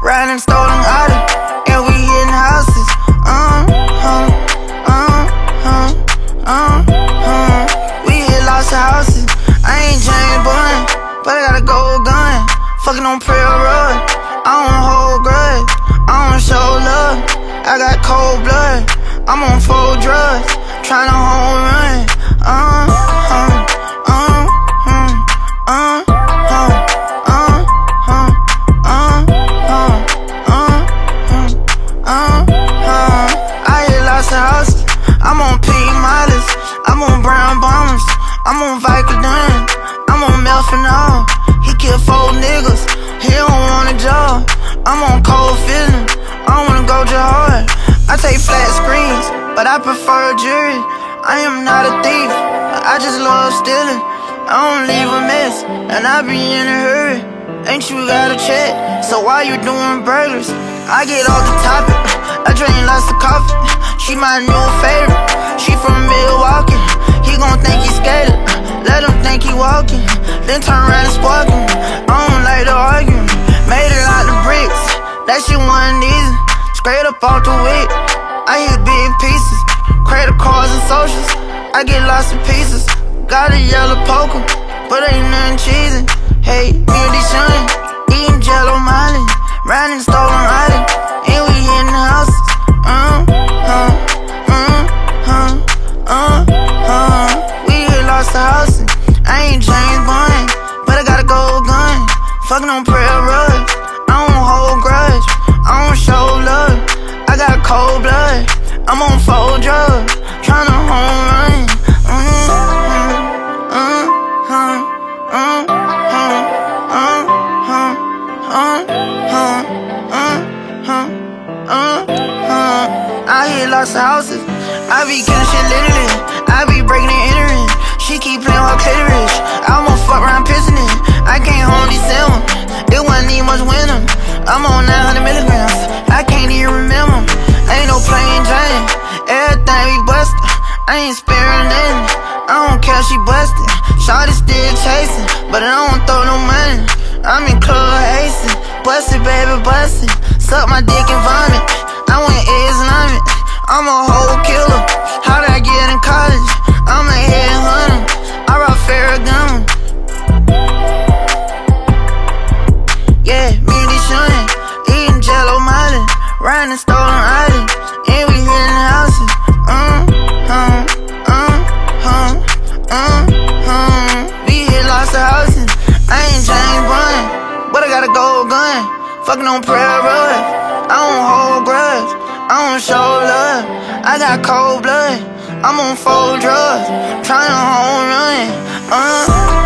riding stolen Audi, and we hitting houses. We hit lots of houses. I ain't James Bond, but I got a gold gun. Fucking on Prayer Road. I don't hold grudge. I don't show love. I got cold blood. I'm on full drugs, tryna home run. I hit lots of houses. I'm on P Models. I'm on Brown Bombers. I'm on Vicodin. I'm on Melphenol. He killed 4 niggas. He don't want a job. I'm on cold feeling. I don't wanna go hard. I take flat screens, but I prefer jury. I am not a thief. I just love stealing. I don't leave a mess, and I be in a hurry. Ain't you got a check? So why you doing burglars? I get off the topic. I drink lots of coffee. She my new favorite. She from Milwaukee. He gon' think he skated. Let him think he walking. Then turn around and spark him. I don't like to argue. Made it out the bricks. That shit wasn't easy. Straight up off the wick. I hit big pieces. Credit cards and socials. I get lots of pieces. Got a yellow poker, but ain't nothing cheesy. Hey, me and Deshaun, eating Jello Molly, riding stolen Audi, and we hitting houses. We hit lots of houses. I ain't James Bond, but I got a gold gun. Fucking on Prayer Road. I don't hold grudge. I don't show love. I got cold blood. I'm on full drugs, tryna home run. I hit lots of houses. I be killing shit literally. I be breaking and entering. She keep playing her clitoris. I almost fuck around pissing it. I can't hold these seven. It wasn't even much winter. I'm on 900 milligrams. I can't even remember. Ain't no plain Jane. Everything we bustin'. I ain't sparing nothing. I don't care she bustin'. Shawty still chasing, but I don't throw no money. I'm in club acing. Bust it, baby, bust it. Suck my dick and vomit. I went Islamic. I'm a whole killer. How did I get in college? I'm a headhunter. I rock Ferragamo. Yeah, me and Deshaun, eating Jello Molly, riding stolen Audi, and we hitting houses. We hit lots of houses. I ain't James Bond, but I got a gold gun. Fucking on Prayer Road. I don't hold grudge. I don't show love. I got cold blood. I'm on full drugs, tryna home run.